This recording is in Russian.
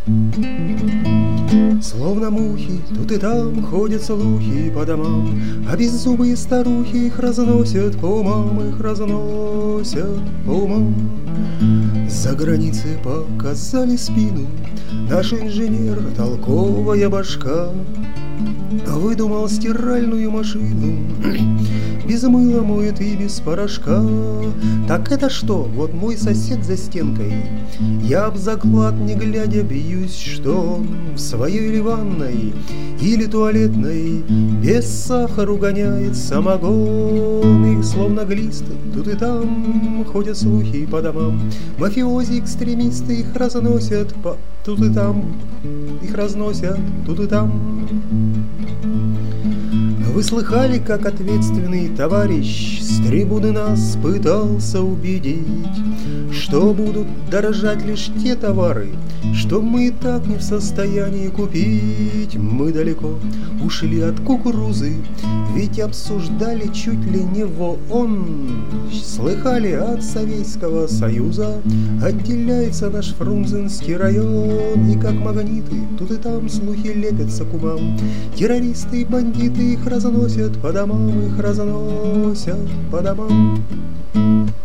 Словно мухи, тут и там ходят слухи по домам, а беззубые старухи их разносят по умам, их разносят по умам. За границей показали спину наш инженер, толковая башка, выдумал стиральную машину, без мыла моет и без порошка. Так это что? Вот мой сосед за стенкой. Я об заклад не глядя бьюсь, что он в своей или ванной, или туалетной без сахара гоняет самогон. Их словно глисты тут и там ходят слухи по домам. Мафиози, экстремисты их разносят по тут и там, их разносят тут и там. Вы слыхали, как ответственный товарищ с трибуны нас пытался убедить, что будут дорожать лишь те товары, что мы и так не в состоянии купить. Мы далеко ушли от кукурузы, ведь обсуждали чуть ли не в ООН. Слыхали, от Советского Союза отделяется наш Фрунзенский район, и как магниты тут и там слухи лепятся к умам. Террористы и бандиты их разносят по домам, их разносят по домам.